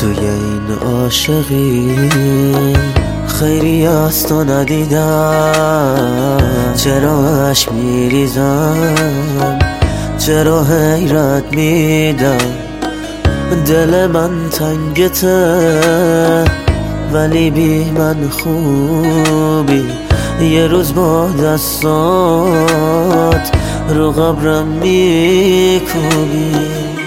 توی این عاشقی خیری از تو ندیدم، چرا اشک میریزم، چرا حیرت میدم. دل من تنگته ولی بی من خوبی، یه روز با دستات رو قبرم میکوبی.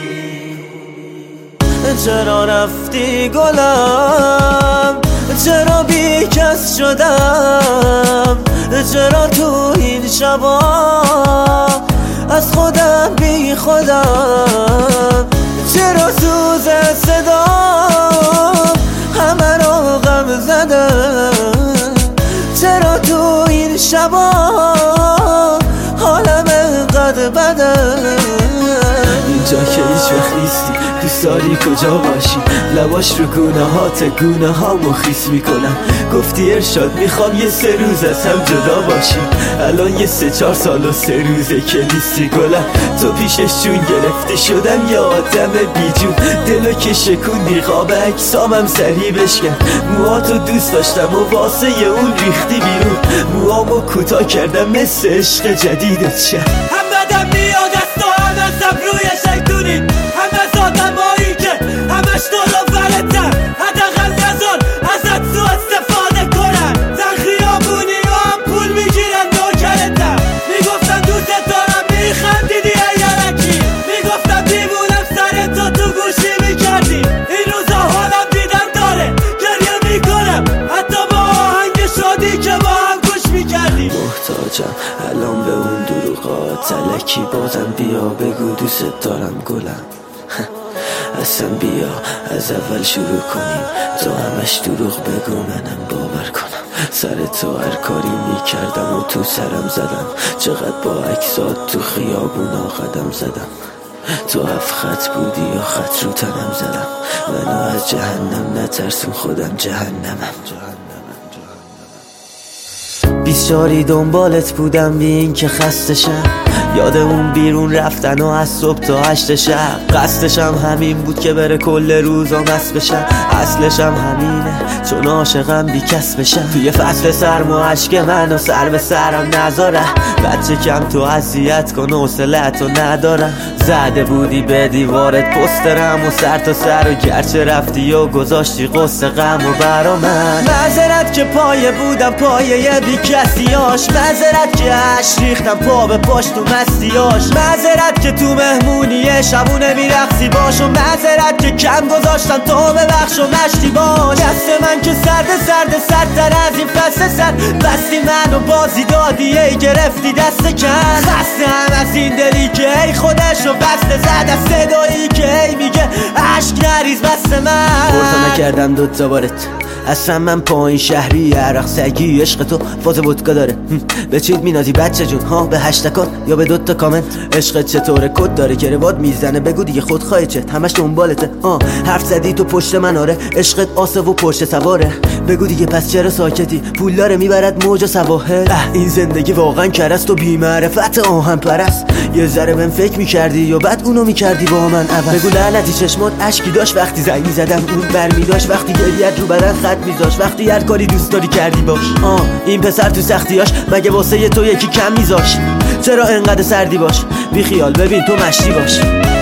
چرا رفتی گلم، چرا بی کس شدم، چرا تو این شبا از خودم بی خودم، چرا سوز صدا همه رو غم زدم، چرا تو این شبا حالم انقدر بدم. اینجا که هیچ وقت نیستی، دوست داری کجا باشی؟ لباش رو گونه هامو خیس میکنم. گفتی ارشاد میخوام یه 3 روز از هم جدا باشیم، الان یه 3-4 سال و 3 روزه که نیستی گلم. تو پیشش جون گرفته شدم یه آدم بیجون، دلو که شکوندی قاب اجسامم سری بشکن. موهاتو دوست داشتم و واسه اون ریختی بیرون، موهامو کوتاه کردم مثل عشق جدیدت شد. هم بدم میاد از تو، هم ازم روی شیطونی، هم از آدمایی که همش دلو برتن. حداقل نذار ازت سو استفاده کنن، زن خیابونی و هم پول میگیرن نوکرتن. میگفتن دوست دارم میخندیدی ایالکی، میگفتم دیوونم سر تو گوشی میکردی. این روزا حالم دیدن داره گریه میکنم، حتی با آهنگ شادی که با هم گوش میکردی. محتاجم الان به اون دروغات تلکی، بازم بیا بگو دوست دارم گلم. اصلا بیا از اول شروع کنیم، تو همش دروغ بگو منم باور کنم. سر تو هر کاری میکردم و تو سرم زدم، چقدر با عکسات تو خیابونا قدم زدم. تو 7 خط بودی یا خط رو تنم زدم، منو از جهنم نترسون خودم جهنمم. 24 دنبالت بودم بی این که خسته شم، یاد اون بیرون رفتن و از صبح تا 8 شب. قصدشم همین بود که بره کل روزا مست بشم، اصلشم همینه چون عاشقم بی کس بشم. توی فصل سرم و عشق منو سر به سرم نذاره، بچه کم تو اذیت کن حوصله‌تو ندارم. زده بودی به دیوارت پسترم و سر تا سر، و گرچه رفتی و گذاشتی قصه غم و برا من. معذرت که پایه بودم پایه بی کسیاش، معذرت که عشق ریختم پا به پاش تو مستیاش، معذرت که تو مهمونی شبونه میرقصی باش، و معذرت که کم گذاشتم تو ببخش و مشتی باش. دست من که سردتر از این فصل سر، بستی منو بازی دادی ای گرفتی دست کن. خسته هم از این دلی که ای خودش رو بسته زد، از صدایی که ای میگه عشق نریز بست من. برتا نکردم 2 تا بارت، اصلا من پایین شهری عرق سگی، عشق تو فاز ودکا داره. به چیت مینازی بچه جون ها، به هشتکات یا به 2 تا کامنت؟ عشقت چطوره کد داره که رواد میزنه، بگو دیگه خودخواه چت همش دنبالته. حرف زدی تو پشت من آره، عشقت آسه و پشت سواره. بگو دیگه پس چرا ساکتی، پول داره میبرد موج سواحل. این زندگی واقعا کرست و بی معرفت آهن پرست. یه ذره بهم فکر میکردی یا بعد اونو میکردی با من عوض. بگو لعنتی چشمات اشکی داشت وقتی زنگ میزدم، اون برمیداشت وقتی گریت رو بدن خط میذاش، وقتی هر کاری دوست داری کردی باش. این پسر تو سختیاش مگه واسه تو یکی کم میذاش؟ چرا انقدر سردی باش، بی خیال ببین تو مشتی باش.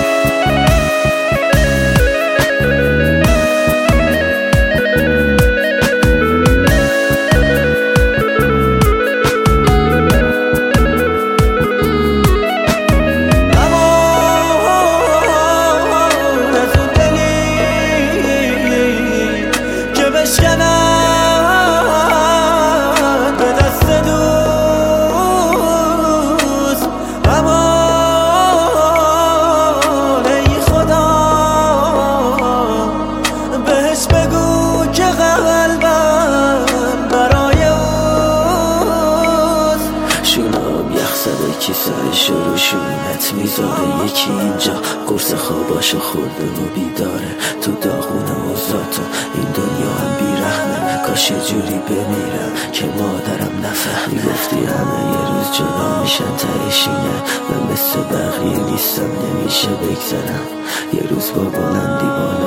یکی سر شروع شونت میذاره، یکی اینجا قرص خواباشو خورده و بیداره. تو داغونم و ذاتا این دنیا هم بیرحمه، کاش یه جوری بمیرم که مادرم نفهمه. گفتی همه یه روز جدا میشن تهشینه، من مثل بقیه نیستم نمیشه بگذرم. یه روز با بلندی بالا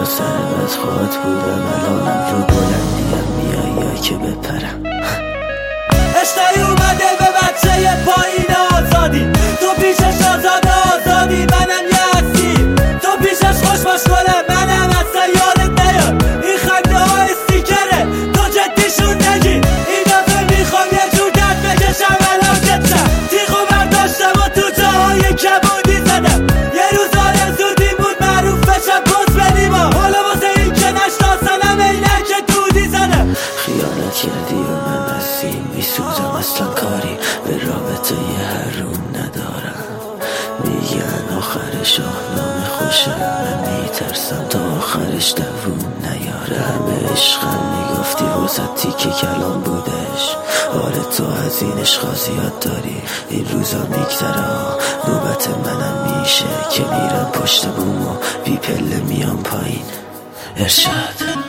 سر بدخواد بودم، الانم رو بلندیم میای یا که بپرم. اشتری اومده به بچه پایین آزادی، تو پیشش آزاد آزادی منم یسی، تو پیشش خوش باش کنه منم اصلا یادت نیاد. این خنده ها استیکره تو جدیشون نگی، این دفعه میخوام یه جور درد بکشم علاقتشم. تیغو برداشتم و تو جاهای کبودی زدم، یه روز آرزودی بود معروف بشم پس بدیم، حالا واسه این که نشناسنم اینک دودی زدم. خیانت کردی و من از این میسوزم، اصلا کاری به رابطه هرون ندارم. میگن آخر شاهنامه خوشم، من میترسم تا آخرش دوون نیاره. همه عشقم میگفتی واسه تیکه کلام بودش، آره تو از این عشقا زیاد داری. این روزا میگذره نوبت منم میشه که میرم پشت بوم و بی پله میام پایین. ارشاد